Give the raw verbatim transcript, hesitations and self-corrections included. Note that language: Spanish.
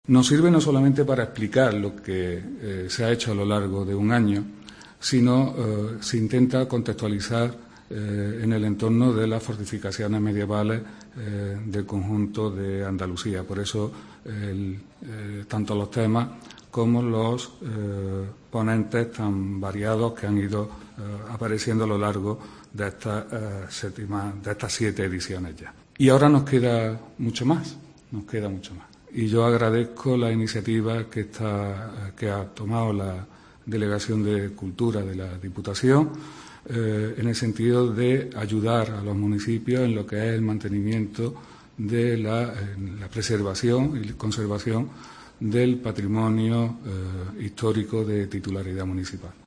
Nos sirve no solamente para explicar lo que eh, se ha hecho a lo largo de un año, sino eh, se intenta contextualizar eh, en el entorno de las fortificaciones medievales eh, del conjunto de Andalucía. Por eso, el, eh, tanto los temas como los eh, ponentes tan variados que han ido eh, apareciendo a lo largo de estas, eh, séptima, de estas siete ediciones ya. Y ahora nos queda mucho más, nos queda mucho más. Y yo agradezco la iniciativa que, está, que ha tomado la Delegación de Cultura de la Diputación eh, en el sentido de ayudar a los municipios en lo que es el mantenimiento de la, la preservación y conservación del patrimonio eh, histórico de titularidad municipal.